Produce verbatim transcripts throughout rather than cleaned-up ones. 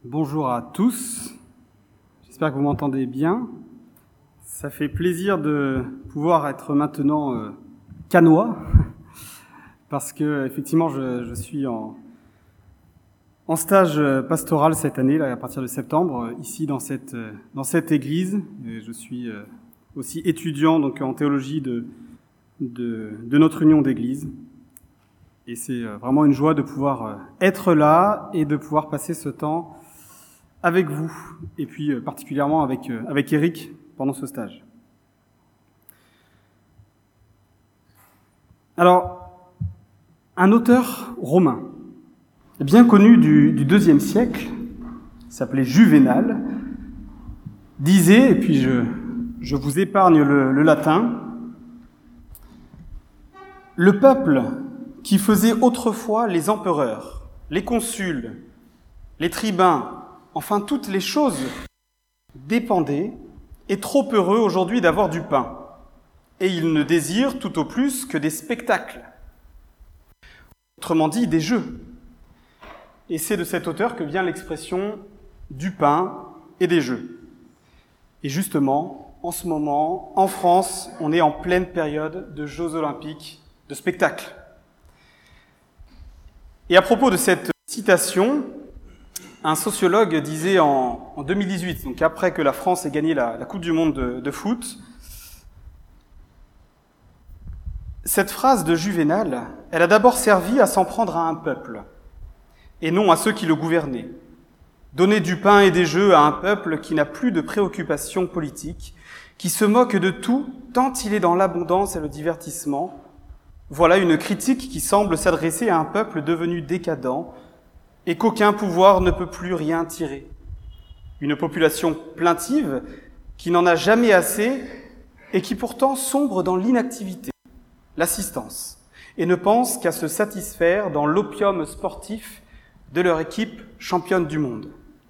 Bonjour à tous, j'espère que vous m'entendez bien. Ça fait plaisir de pouvoir être maintenant euh, cannois, parce que effectivement je, je suis en, en stage pastoral cette année, là, à partir de septembre, ici dans cette, dans cette église. Et je suis euh, aussi étudiant donc, en théologie de, de, de notre union d'église. Et c'est vraiment une joie de pouvoir être là et de pouvoir passer ce temps avec vous, et puis particulièrement avec, avec Eric pendant ce stage. Alors, un auteur romain, bien connu du, du deuxième siècle, s'appelait Juvénal, disait, et puis je, je vous épargne le, le latin, « Le peuple qui faisait autrefois les empereurs, les consuls, les tribuns, enfin toutes les choses dépendaient, est trop heureux aujourd'hui d'avoir du pain, et il ne désire tout au plus que des spectacles, autrement dit des jeux. » Et c'est de cet auteur que vient l'expression du pain et des jeux. Et justement, en ce moment, en France, on est en pleine période de Jeux olympiques, de spectacles. Et à propos de cette citation, un sociologue disait en, en deux mille dix-huit, donc après que la France ait gagné la, la Coupe du Monde de, de foot, cette phrase de Juvénal, elle a d'abord servi à s'en prendre à un peuple, et non à ceux qui le gouvernaient. Donner du pain et des jeux à un peuple qui n'a plus de préoccupations politiques, qui se moque de tout tant il est dans l'abondance et le divertissement, voilà une critique qui semble s'adresser à un peuple devenu décadent et qu'aucun pouvoir ne peut plus rien tirer. Une population plaintive qui n'en a jamais assez et qui pourtant sombre dans l'inactivité, l'assistance, et ne pense qu'à se satisfaire dans l'opium sportif de leur équipe championne du monde.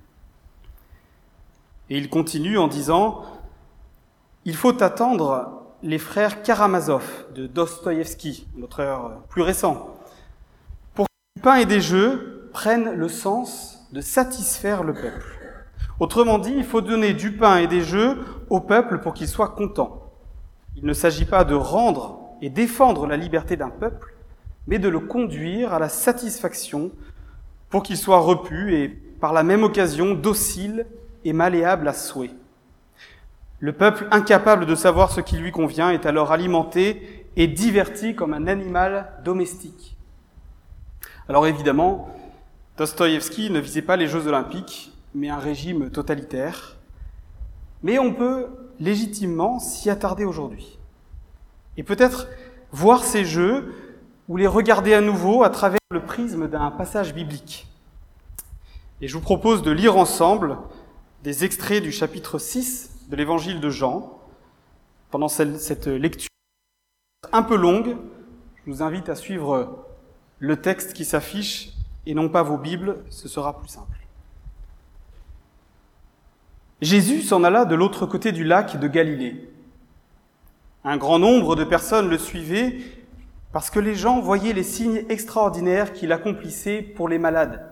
Et il continue en disant « Il faut attendre les frères Karamazov de Dostoïevski, notre auteur plus récent, pour que du pain et des jeux prennent le sens de satisfaire le peuple. Autrement dit, il faut donner du pain et des jeux au peuple pour qu'il soit content. Il ne s'agit pas de rendre et défendre la liberté d'un peuple, mais de le conduire à la satisfaction pour qu'il soit repu et, par la même occasion, docile et malléable à souhait. Le peuple, incapable de savoir ce qui lui convient, est alors alimenté et diverti comme un animal domestique. » Alors évidemment, Dostoïevski ne visait pas les Jeux olympiques, mais un régime totalitaire. Mais on peut légitimement s'y attarder aujourd'hui. Et peut-être voir ces Jeux ou les regarder à nouveau à travers le prisme d'un passage biblique. Et je vous propose de lire ensemble des extraits du chapitre six de l'évangile de Jean. Pendant cette lecture un peu longue, je vous invite à suivre le texte qui s'affiche et non pas vos Bibles, ce sera plus simple. Jésus s'en alla de l'autre côté du lac de Galilée. Un grand nombre de personnes le suivaient parce que les gens voyaient les signes extraordinaires qu'il accomplissait pour les malades.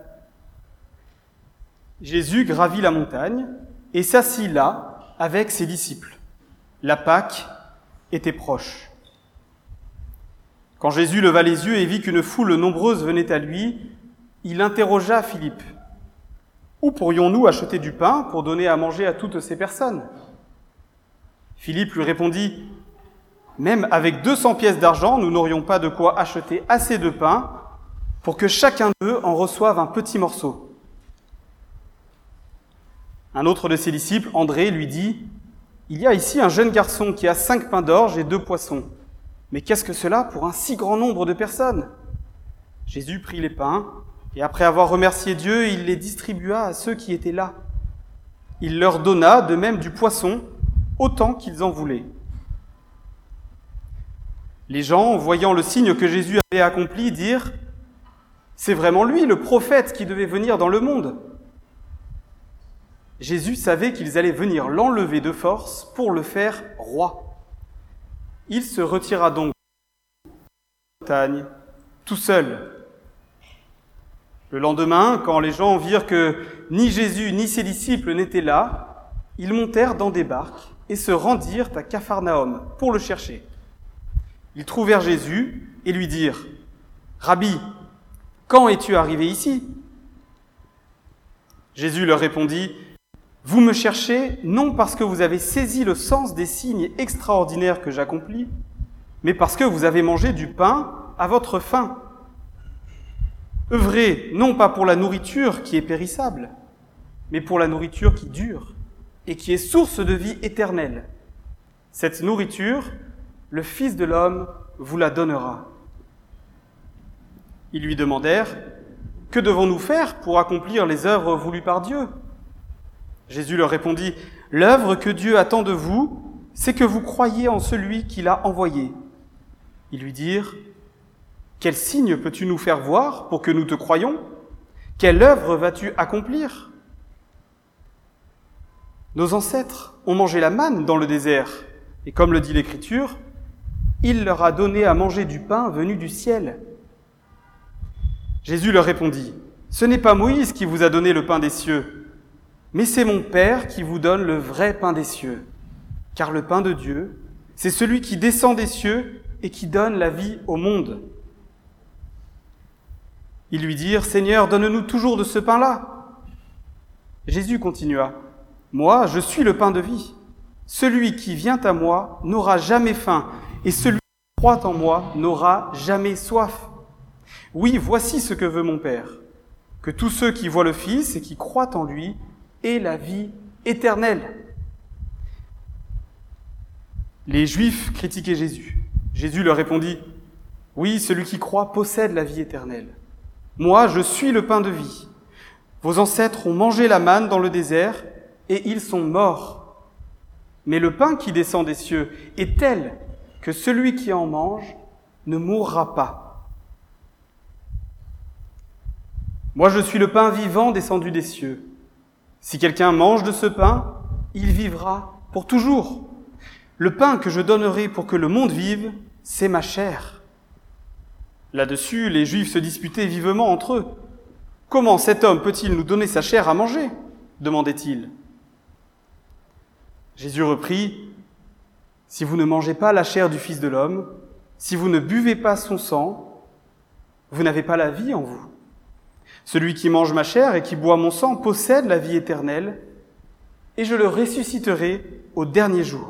Jésus gravit la montagne et s'assit là avec ses disciples. La Pâque était proche. Quand Jésus leva les yeux et vit qu'une foule nombreuse venait à lui, il interrogea Philippe. « Où pourrions-nous acheter du pain pour donner à manger à toutes ces personnes ?» Philippe lui répondit « Même avec deux cents pièces d'argent, nous n'aurions pas de quoi acheter assez de pain pour que chacun d'eux en reçoive un petit morceau. » Un autre de ses disciples, André, lui dit « Il y a ici un jeune garçon qui a cinq pains d'orge et deux poissons. Mais qu'est-ce que cela pour un si grand nombre de personnes ?» Jésus prit les pains, et après avoir remercié Dieu, il les distribua à ceux qui étaient là. Il leur donna de même du poisson, autant qu'ils en voulaient. Les gens, voyant le signe que Jésus avait accompli, dirent « C'est vraiment lui, le prophète qui devait venir dans le monde. » Jésus savait qu'ils allaient venir l'enlever de force pour le faire roi. Il se retira donc de la montagne tout seul. Le lendemain, quand les gens virent que ni Jésus ni ses disciples n'étaient là, ils montèrent dans des barques et se rendirent à Capharnaüm pour le chercher. Ils trouvèrent Jésus et lui dirent « Rabbi, quand es-tu arrivé ici ?» Jésus leur répondit « Vous me cherchez non parce que vous avez saisi le sens des signes extraordinaires que j'accomplis, mais parce que vous avez mangé du pain à votre faim. Œuvrez non pas pour la nourriture qui est périssable, mais pour la nourriture qui dure et qui est source de vie éternelle. Cette nourriture, le Fils de l'homme vous la donnera. » Ils lui demandèrent « Que devons-nous faire pour accomplir les œuvres voulues par Dieu ?» Jésus leur répondit « L'œuvre que Dieu attend de vous, c'est que vous croyiez en celui qui l'a envoyé. » Ils lui dirent « Quel signe peux-tu nous faire voir pour que nous te croyions ? Quelle œuvre vas-tu accomplir ? Nos ancêtres ont mangé la manne dans le désert, et comme le dit l'Écriture, il leur a donné à manger du pain venu du ciel. » Jésus leur répondit « Ce n'est pas Moïse qui vous a donné le pain des cieux, mais c'est mon Père qui vous donne le vrai pain des cieux. Car le pain de Dieu, c'est celui qui descend des cieux et qui donne la vie au monde. » Ils lui dirent « Seigneur, donne-nous toujours de ce pain-là. » Jésus continua « Moi, je suis le pain de vie. Celui qui vient à moi n'aura jamais faim, et celui qui croit en moi n'aura jamais soif. Oui, voici ce que veut mon Père, que tous ceux qui voient le Fils et qui croient en lui aient la vie éternelle. » Les Juifs critiquaient Jésus. Jésus leur répondit « Oui, celui qui croit possède la vie éternelle. Moi, je suis le pain de vie. Vos ancêtres ont mangé la manne dans le désert, et ils sont morts. Mais le pain qui descend des cieux est tel que celui qui en mange ne mourra pas. Moi, je suis le pain vivant descendu des cieux. Si quelqu'un mange de ce pain, il vivra pour toujours. Le pain que je donnerai pour que le monde vive, c'est ma chair. » Là-dessus, les Juifs se disputaient vivement entre eux. « Comment cet homme peut-il nous donner sa chair à manger ?» demandaient-ils. Jésus reprit « Si vous ne mangez pas la chair du Fils de l'homme, si vous ne buvez pas son sang, vous n'avez pas la vie en vous. Celui qui mange ma chair et qui boit mon sang possède la vie éternelle, et je le ressusciterai au dernier jour. »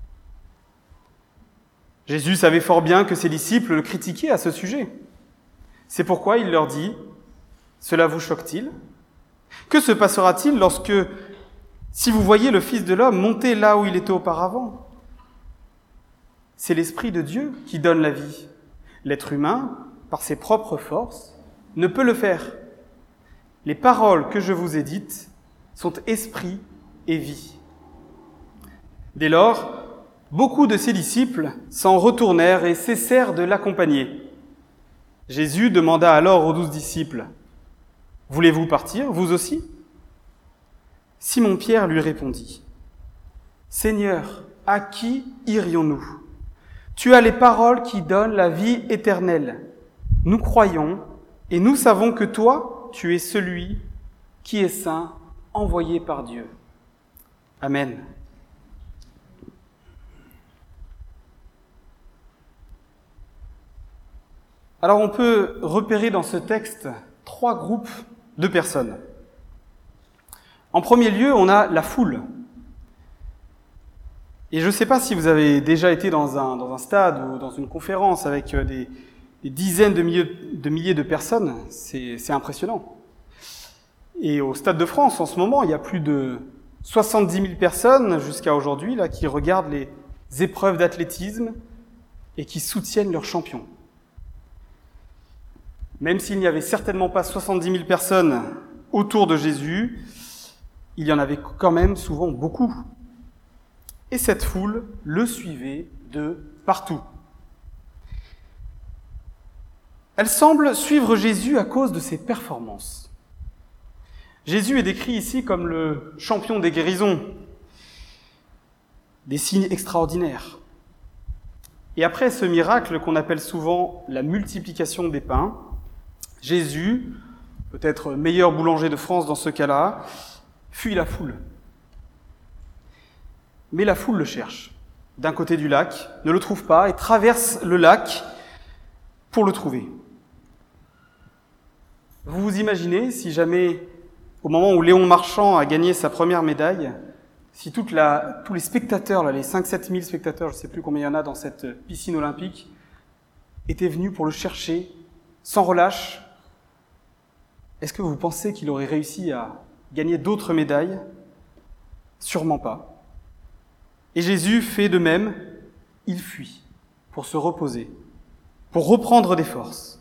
Jésus savait fort bien que ses disciples le critiquaient à ce sujet. C'est pourquoi il leur dit « Cela vous choque-t-il ? Que se passera-t-il lorsque, si vous voyez le Fils de l'homme monter là où il était auparavant ? C'est l'Esprit de Dieu qui donne la vie. L'être humain, par ses propres forces, ne peut le faire. Les paroles que je vous ai dites sont esprit et vie. » Dès lors, beaucoup de ses disciples s'en retournèrent et cessèrent de l'accompagner. Jésus demanda alors aux douze disciples « Voulez-vous partir, vous aussi ?» Simon-Pierre lui répondit « Seigneur, à qui irions-nous ? Tu as les paroles qui donnent la vie éternelle. Nous croyons et nous savons que toi, tu es celui qui est saint, envoyé par Dieu. Amen. » Alors on peut repérer dans ce texte trois groupes de personnes. En premier lieu, on a la foule. Et je ne sais pas si vous avez déjà été dans un, dans un stade ou dans une conférence avec des, des dizaines de milliers, de milliers de personnes, c'est, c'est impressionnant. Et au Stade de France, en ce moment, il y a plus de soixante-dix mille personnes jusqu'à aujourd'hui là, qui regardent les épreuves d'athlétisme et qui soutiennent leurs champions. Même s'il n'y avait certainement pas soixante-dix mille personnes autour de Jésus, il y en avait quand même souvent beaucoup. Et cette foule le suivait de partout. Elle semble suivre Jésus à cause de ses performances. Jésus est décrit ici comme le champion des guérisons, des signes extraordinaires. Et après ce miracle qu'on appelle souvent la multiplication des pains, Jésus peut-être meilleur boulanger de France dans ce cas-là, fuit la foule. Mais la foule le cherche, d'un côté du lac, ne le trouve pas et traverse le lac pour le trouver. Vous vous imaginez si jamais, au moment où Léon Marchand a gagné sa première médaille, si toute la, tous les spectateurs, là, les cinq à sept mille spectateurs, je ne sais plus combien il y en a dans cette piscine olympique, étaient venus pour le chercher sans relâche, est-ce que vous pensez qu'il aurait réussi à gagner d'autres médailles ? Sûrement pas. Et Jésus fait de même, il fuit pour se reposer, pour reprendre des forces.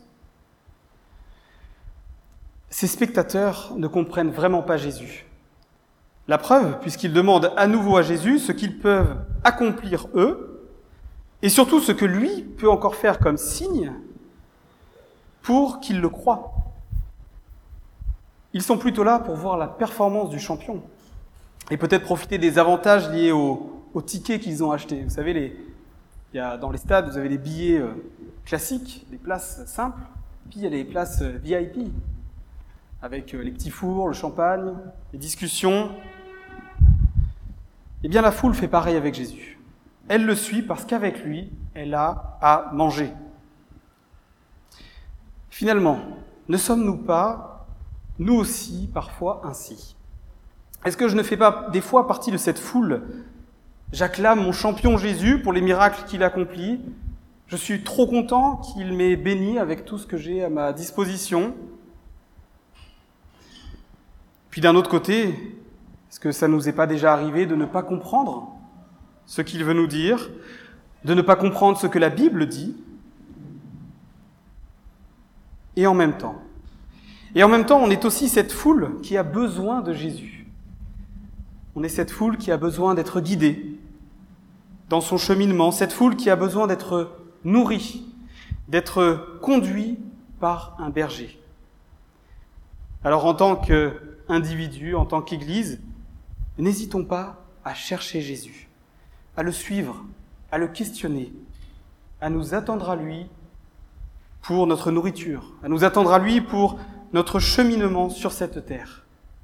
Ces spectateurs ne comprennent vraiment pas Jésus. La preuve, puisqu'ils demandent à nouveau à Jésus ce qu'ils peuvent accomplir eux, et surtout ce que lui peut encore faire comme signe pour qu'ils le croient. Ils sont plutôt là pour voir la performance du champion et peut-être profiter des avantages liés au, au ticket qu'ils ont acheté. Vous savez, les, il y a, dans les stades, vous avez les billets euh, classiques, les places simples, puis il y a les places euh, V I P, avec euh, les petits fours, le champagne, les discussions. Eh bien, la foule fait pareil avec Jésus. Elle le suit parce qu'avec lui, elle a à manger. Finalement, ne sommes-nous pas, nous aussi, parfois ainsi ? Est-ce que je ne fais pas des fois partie de cette foule ? J'acclame mon champion Jésus pour les miracles qu'il accomplit. Je suis trop content qu'il m'ait béni avec tout ce que j'ai à ma disposition. Puis d'un autre côté, est-ce que ça nous est pas déjà arrivé de ne pas comprendre ce qu'il veut nous dire, de ne pas comprendre ce que la Bible dit ? Et en même temps, et en même temps, on est aussi cette foule qui a besoin de Jésus. On est cette foule qui a besoin d'être guidée dans son cheminement, cette foule qui a besoin d'être nourrie, d'être conduite par un berger. Alors en tant qu'individu, en tant qu'Église, n'hésitons pas à chercher Jésus, à le suivre, à le questionner, à nous attendre à lui pour notre nourriture, à nous attendre à lui pour notre cheminement sur cette terre.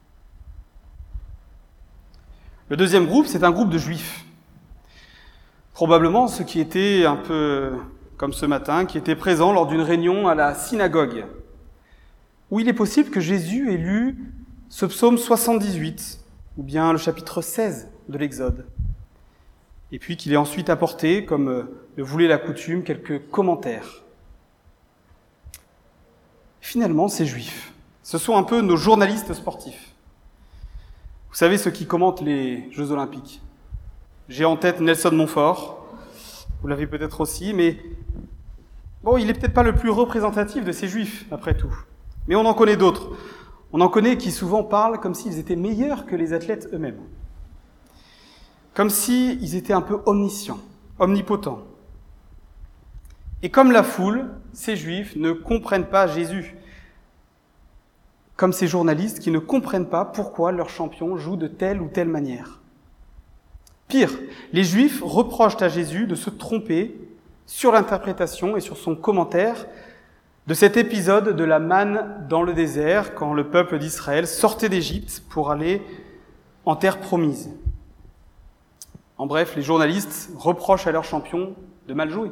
Le deuxième groupe, c'est un groupe de Juifs. Probablement ceux qui étaient un peu comme ce matin, qui étaient présents lors d'une réunion à la synagogue, où il est possible que Jésus ait lu ce psaume soixante-dix-huit, ou bien le chapitre seize de l'Exode, et puis qu'il ait ensuite apporté, comme le voulait la coutume, quelques commentaires. Finalement, ces Juifs, ce sont un peu nos journalistes sportifs. Vous savez, ceux qui commentent les Jeux Olympiques. J'ai en tête Nelson Montfort, vous l'avez peut-être aussi, mais bon, il n'est peut-être pas le plus représentatif de ces Juifs, après tout. Mais on en connaît d'autres. On en connaît qui souvent parlent comme s'ils étaient meilleurs que les athlètes eux-mêmes. Comme s'ils étaient un peu omniscients, omnipotents. Et comme la foule, ces Juifs ne comprennent pas Jésus. Comme ces journalistes qui ne comprennent pas pourquoi leur champion joue de telle ou telle manière. Pire, les Juifs reprochent à Jésus de se tromper sur l'interprétation et sur son commentaire de cet épisode de la manne dans le désert, quand le peuple d'Israël sortait d'Égypte pour aller en terre promise. En bref, les journalistes reprochent à leur champion de mal jouer.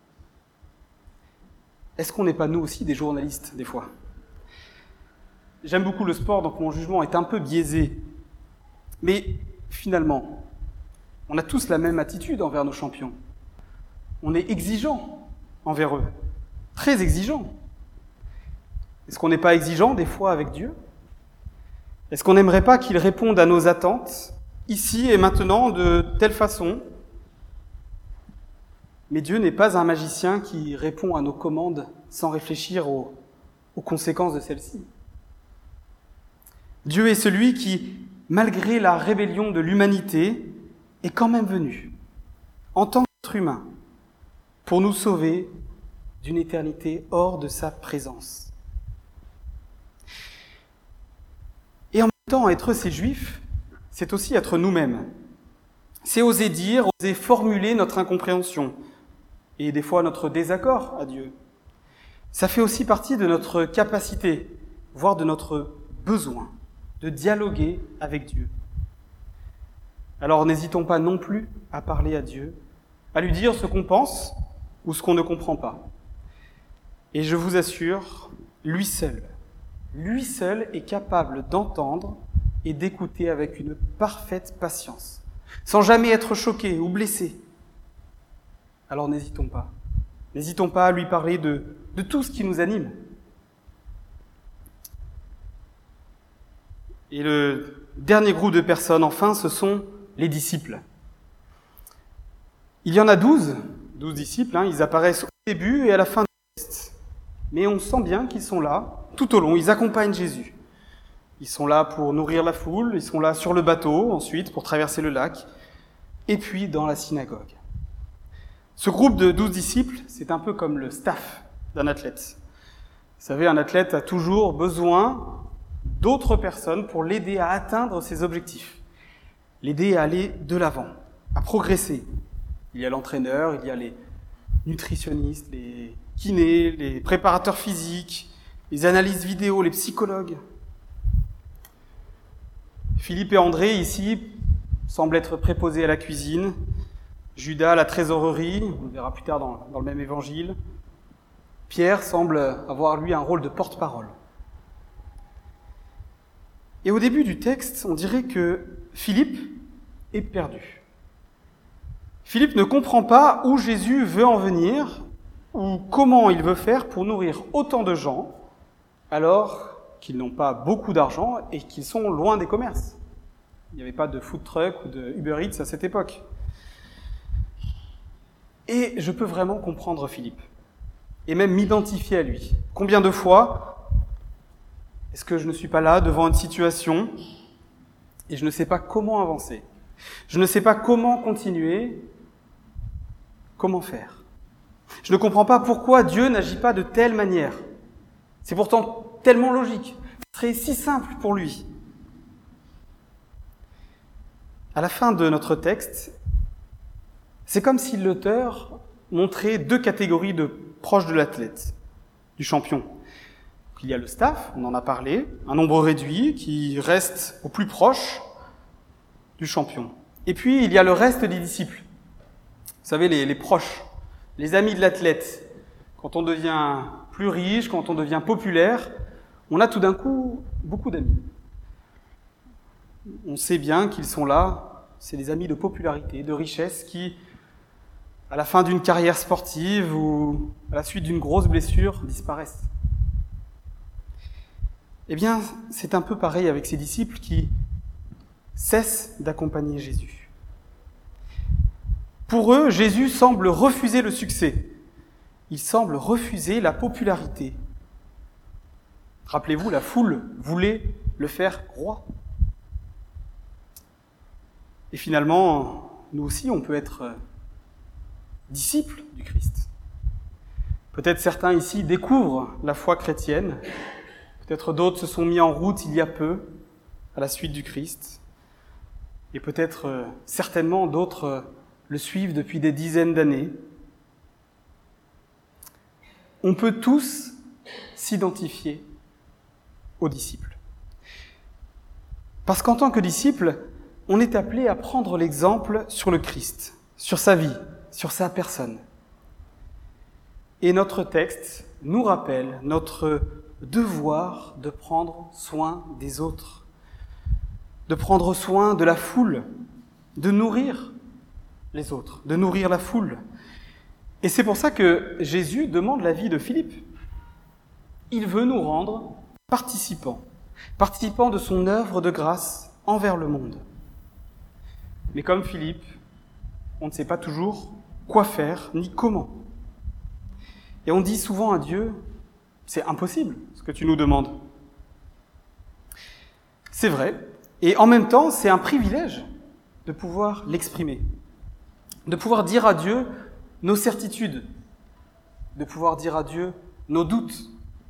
Est-ce qu'on n'est pas nous aussi des journalistes, des fois ? J'aime beaucoup le sport, donc mon jugement est un peu biaisé. Mais finalement, on a tous la même attitude envers nos champions. On est exigeant envers eux, très exigeant. Est-ce qu'on n'est pas exigeant des fois avec Dieu ? Est-ce qu'on n'aimerait pas qu'il réponde à nos attentes, ici et maintenant, de telle façon ? Mais Dieu n'est pas un magicien qui répond à nos commandes sans réfléchir aux, aux conséquences de celles-ci. Dieu est celui qui, malgré la rébellion de l'humanité, est quand même venu, en tant qu'être humain, pour nous sauver d'une éternité hors de sa présence. Et en même temps, être ces Juifs, c'est aussi être nous-mêmes. C'est oser dire, oser formuler notre incompréhension, et des fois notre désaccord à Dieu. Ça fait aussi partie de notre capacité voire de notre besoin de dialoguer avec Dieu. Alors n'hésitons pas non plus à parler à Dieu, à lui dire ce qu'on pense ou ce qu'on ne comprend pas. Et je vous assure, lui seul, lui seul est capable d'entendre et d'écouter avec une parfaite patience, sans jamais être choqué ou blessé. Alors n'hésitons pas. N'hésitons pas à lui parler de, de tout ce qui nous anime. Et le dernier groupe de personnes, enfin, ce sont les disciples. Il y en a douze, douze disciples, hein, ils apparaissent au début et à la fin du texte. Mais on sent bien qu'ils sont là tout au long, ils accompagnent Jésus. Ils sont là pour nourrir la foule, ils sont là sur le bateau, ensuite, pour traverser le lac, et puis dans la synagogue. Ce groupe de douze disciples, c'est un peu comme le staff d'un athlète. Vous savez, un athlète a toujours besoin d'autres personnes pour l'aider à atteindre ses objectifs, l'aider à aller de l'avant, à progresser. Il y a l'entraîneur, il y a les nutritionnistes, les kinés, les préparateurs physiques, les analystes vidéo, les psychologues. Philippe et André, ici, semblent être préposés à la cuisine, Judas à la trésorerie, on le verra plus tard dans, dans le même évangile. Pierre semble avoir, lui, un rôle de porte-parole. Et au début du texte, on dirait que Philippe est perdu. Philippe ne comprend pas où Jésus veut en venir, ou comment il veut faire pour nourrir autant de gens, alors qu'ils n'ont pas beaucoup d'argent et qu'ils sont loin des commerces. Il n'y avait pas de food truck ou de Uber Eats à cette époque. Et je peux vraiment comprendre Philippe, et même m'identifier à lui. Combien de fois est-ce que je ne suis pas là devant une situation et je ne sais pas comment avancer? Je ne sais pas comment continuer, comment faire. Je ne comprends pas pourquoi Dieu n'agit pas de telle manière. C'est pourtant tellement logique, ce serait si simple pour lui. À la fin de notre texte, c'est comme si l'auteur montrait deux catégories de proches de l'athlète, du champion. Il y a le staff, on en a parlé, un nombre réduit qui reste au plus proche du champion. Et puis, il y a le reste des disciples. Vous savez, les, les proches, les amis de l'athlète. Quand on devient plus riche, quand on devient populaire, on a tout d'un coup beaucoup d'amis. On sait bien qu'ils sont là, c'est des amis de popularité, de richesse qui, à la fin d'une carrière sportive ou à la suite d'une grosse blessure, disparaissent. Eh bien, c'est un peu pareil avec ces disciples qui cessent d'accompagner Jésus. Pour eux, Jésus semble refuser le succès. Il semble refuser la popularité. Rappelez-vous, la foule voulait le faire roi. Et finalement, nous aussi, on peut être disciples du Christ. Peut-être certains ici découvrent la foi chrétienne. Peut-être d'autres se sont mis en route il y a peu, à la suite du Christ. Et peut-être, euh, certainement, d'autres euh, le suivent depuis des dizaines d'années. On peut tous s'identifier aux disciples. Parce qu'en tant que disciple, on est appelé à prendre l'exemple sur le Christ, sur sa vie, sur sa personne. Et notre texte nous rappelle notre devoir de prendre soin des autres, de prendre soin de la foule, de nourrir les autres, de nourrir la foule. Et c'est pour ça que Jésus demande l'avis de Philippe. Il veut nous rendre participants, participants de son œuvre de grâce envers le monde. Mais comme Philippe, on ne sait pas toujours quoi faire ni comment. Et on dit souvent à Dieu, c'est impossible ce que tu nous demandes. C'est vrai, et en même temps, c'est un privilège de pouvoir l'exprimer, de pouvoir dire à Dieu nos certitudes, de pouvoir dire à Dieu nos doutes.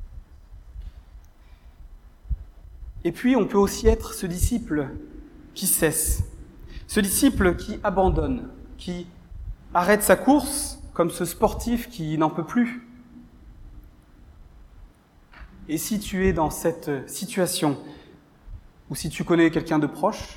Et puis, on peut aussi être ce disciple qui cesse, ce disciple qui abandonne, qui arrête sa course, comme ce sportif qui n'en peut plus. Et si tu es dans cette situation, ou si tu connais quelqu'un de proche,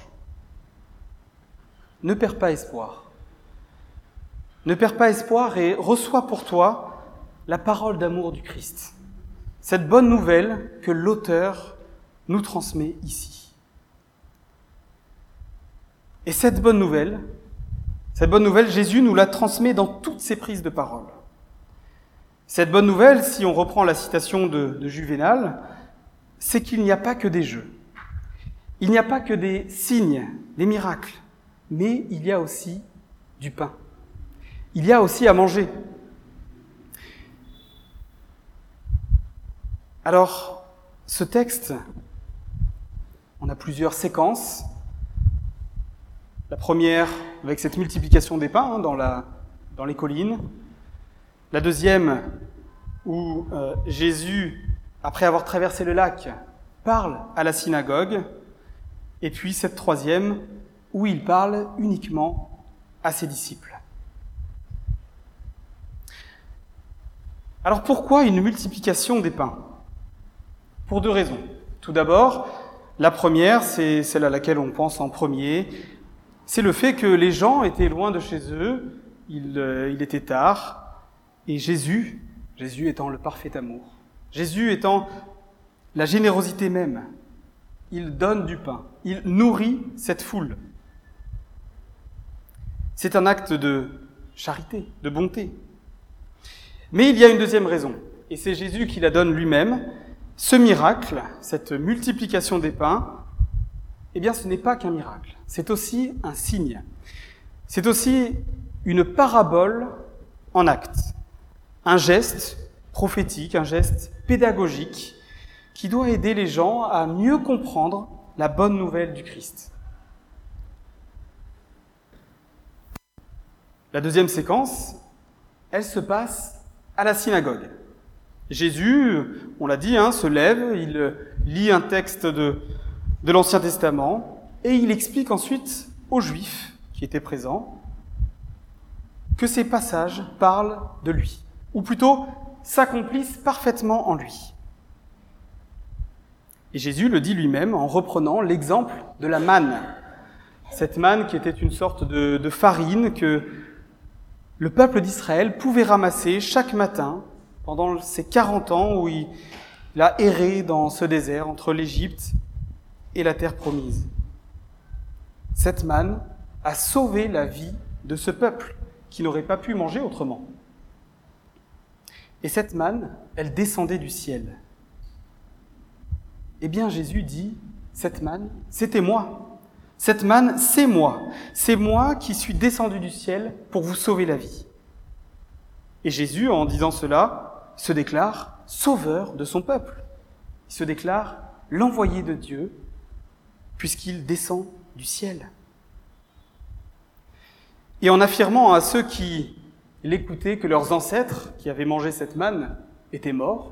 ne perds pas espoir. Ne perds pas espoir et reçois pour toi la parole d'amour du Christ. Cette bonne nouvelle que l'auteur nous transmet ici. Et cette bonne nouvelle, cette bonne nouvelle, Jésus nous la transmet dans toutes ses prises de parole. Cette bonne nouvelle, si on reprend la citation de, de Juvénal, c'est qu'il n'y a pas que des jeux. Il n'y a pas que des signes, des miracles, mais il y a aussi du pain. Il y a aussi à manger. Alors, ce texte, on a plusieurs séquences. La première, avec cette multiplication des pains hein, dans, la, dans les collines. La deuxième, où euh, Jésus, après avoir traversé le lac, parle à la synagogue. Et puis cette troisième, où il parle uniquement à ses disciples. Alors pourquoi une multiplication des pains ? Pour deux raisons. Tout d'abord, la première, c'est celle à laquelle on pense en premier, c'est le fait que les gens étaient loin de chez eux, il, euh, il était tard, et Jésus, Jésus étant le parfait amour, Jésus étant la générosité même, il donne du pain, il nourrit cette foule. C'est un acte de charité, de bonté. Mais il y a une deuxième raison, et c'est Jésus qui la donne lui-même. Ce miracle, cette multiplication des pains, eh bien ce n'est pas qu'un miracle, c'est aussi un signe. C'est aussi une parabole en acte, un geste prophétique, un geste pédagogique qui doit aider les gens à mieux comprendre la bonne nouvelle du Christ. La deuxième séquence, elle se passe à la synagogue. Jésus, on l'a dit, hein, se lève, il lit un texte de, de l'Ancien Testament et il explique ensuite aux Juifs qui étaient présents que ces passages parlent de lui, ou plutôt s'accomplissent parfaitement en lui. Et Jésus le dit lui-même en reprenant l'exemple de la manne. Cette manne qui était une sorte de, de farine que le peuple d'Israël pouvait ramasser chaque matin pendant ces quarante ans où il a erré dans ce désert entre l'Égypte et la terre promise. Cette manne a sauvé la vie de ce peuple qui n'aurait pas pu manger autrement. Et cette manne, elle descendait du ciel. Eh bien, Jésus dit, cette manne, c'était moi. Cette manne, c'est moi. C'est moi qui suis descendu du ciel pour vous sauver la vie. Et Jésus, en disant cela, se déclare sauveur de son peuple. Il se déclare l'envoyé de Dieu, puisqu'il descend du ciel. Et en affirmant à ceux qui l'écoutaient que leurs ancêtres, qui avaient mangé cette manne, étaient morts,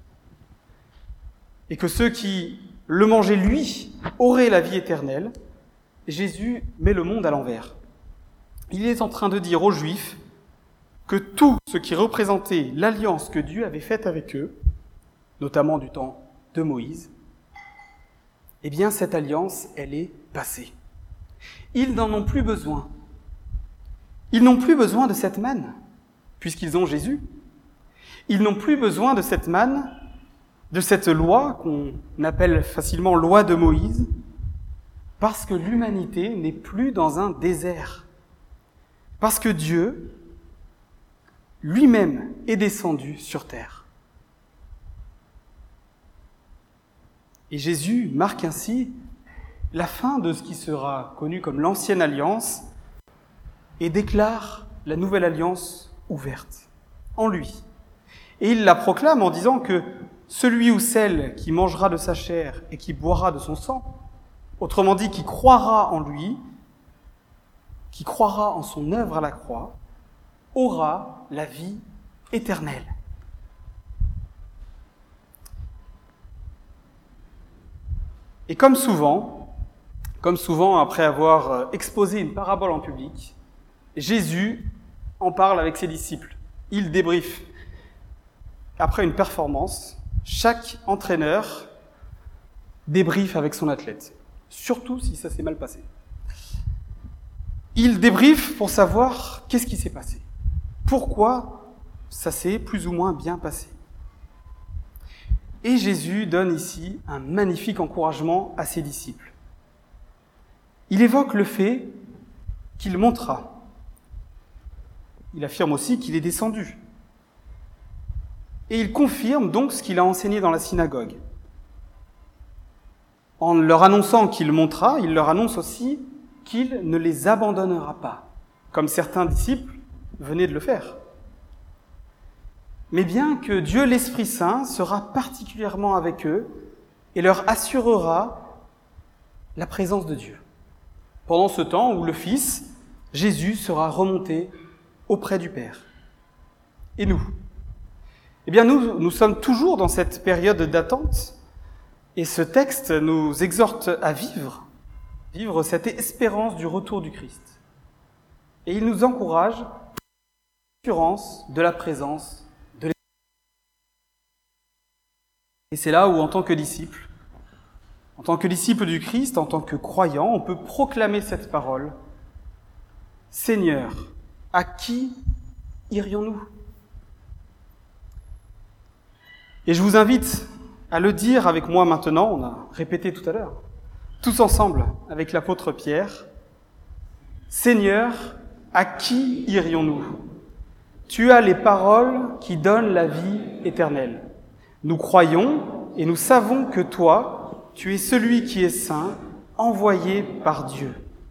et que ceux qui le mangeaient, lui, auraient la vie éternelle, Jésus met le monde à l'envers. Il est en train de dire aux Juifs que tout ce qui représentait l'alliance que Dieu avait faite avec eux, notamment du temps de Moïse, eh bien cette alliance, elle est passée. Ils n'en ont plus besoin. Ils n'ont plus besoin de cette manne, puisqu'ils ont Jésus. Ils n'ont plus besoin de cette manne, de cette loi qu'on appelle facilement loi de Moïse, parce que l'humanité n'est plus dans un désert. Parce que Dieu, lui-même, est descendu sur terre. Et Jésus marque ainsi la fin de ce qui sera connu comme l'ancienne alliance et déclare la nouvelle alliance ouverte en lui. Et il la proclame en disant que celui ou celle qui mangera de sa chair et qui boira de son sang, autrement dit, qui croira en lui, qui croira en son œuvre à la croix, aura la vie éternelle. Et comme souvent, comme souvent après avoir exposé une parabole en public, Jésus en parle avec ses disciples. Il débriefe. Après une performance, chaque entraîneur débriefe avec son athlète, surtout si ça s'est mal passé. Il débriefe pour savoir qu'est-ce qui s'est passé, pourquoi ça s'est plus ou moins bien passé. Et Jésus donne ici un magnifique encouragement à ses disciples. Il évoque le fait qu'il montera. Il affirme aussi qu'il est descendu. Et il confirme donc ce qu'il a enseigné dans la synagogue. En leur annonçant qu'il montera, il leur annonce aussi qu'il ne les abandonnera pas, comme certains disciples venaient de le faire. Mais bien que Dieu l'Esprit Saint sera particulièrement avec eux et leur assurera la présence de Dieu. Pendant ce temps où le Fils, Jésus, sera remonté auprès du Père. Et nous ? Eh bien, nous, nous sommes toujours dans cette période d'attente, et ce texte nous exhorte à vivre, vivre cette espérance du retour du Christ. Et il nous encourage à l'assurance de la présence de l'Esprit. Et c'est là où, en tant que disciple, en tant que disciple du Christ, en tant que croyant, on peut proclamer cette parole. Seigneur, à qui irions-nous ? Et je vous invite à le dire avec moi maintenant, on a répété tout à l'heure, tous ensemble avec l'apôtre Pierre. Seigneur, à qui irions-nous ? Tu as les paroles qui donnent la vie éternelle. Nous croyons et nous savons que toi, tu es celui qui est saint, envoyé par Dieu.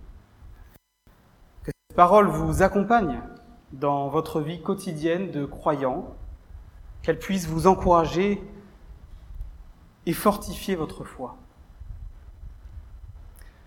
Que cette parole vous accompagne dans votre vie quotidienne de croyant, qu'elle puisse vous encourager et fortifier votre foi.